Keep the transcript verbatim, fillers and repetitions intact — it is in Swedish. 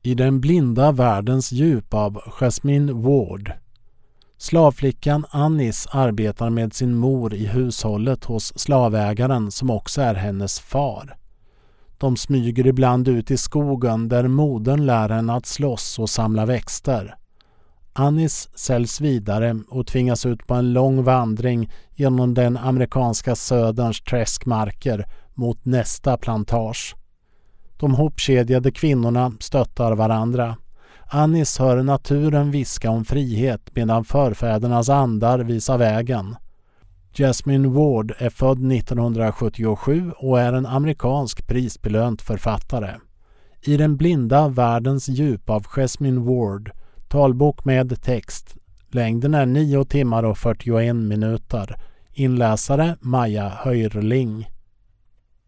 I den blinda världens djup av Jasmine Ward. Slavflickan Anis arbetar med sin mor i hushållet hos slavägaren som också är hennes far. De smyger ibland ut i skogen där modern lär henne att slåss och samla växter. Anis säljs vidare och tvingas ut på en lång vandring genom den amerikanska söderns träskmarker mot nästa plantage. De hopkedjade kvinnorna stöttar varandra. Anis hör naturen viska om frihet medan förfädernas andar visar vägen. Jasmine Ward är född nittonhundrasjuttiosju och är en amerikansk prisbelönt författare. I den blinda världens djup av Jasmine Ward, talbok med text. Längden är nio timmar och fyrtioen minuter. Inläsare Maja Höjrling.